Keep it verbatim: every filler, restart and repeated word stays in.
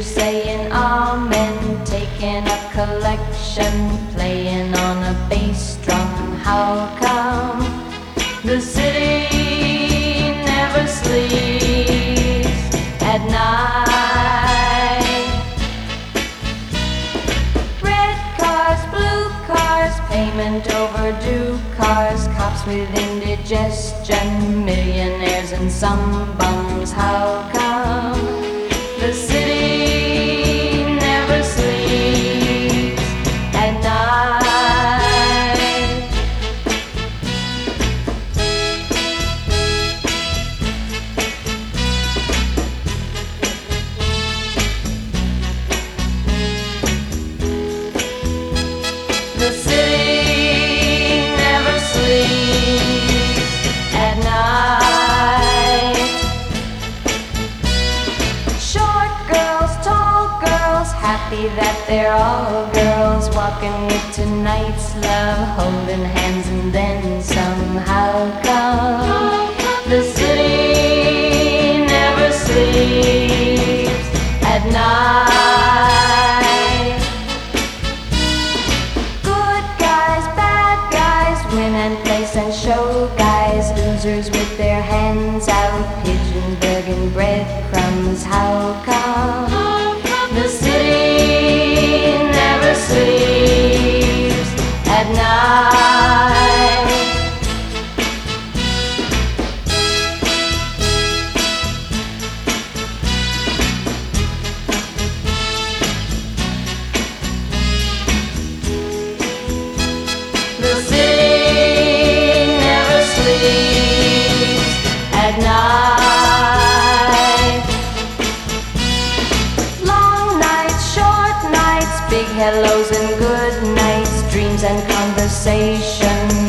preachers saying amen, taking a collection, playing on a bass drum. How come the city never sleeps at night? Red cars, blue cars, payment overdue cars, cops with indigestion, millionaires and some bums. How come the city never sleeps at night? The city never sleeps at night. Short girls, tall girls, happy that they're all girls, walking with tonight's love, holding hands and then somehow come. The city never sleeps at night. Good guys, bad guys, win and place and show guys, losers with their hands out, pigeon begging breadcrumbs. How come the city never sleeps at night? The city never sleeps at night. Long nights, short nights, big hellos and good nights, dreams and conversation,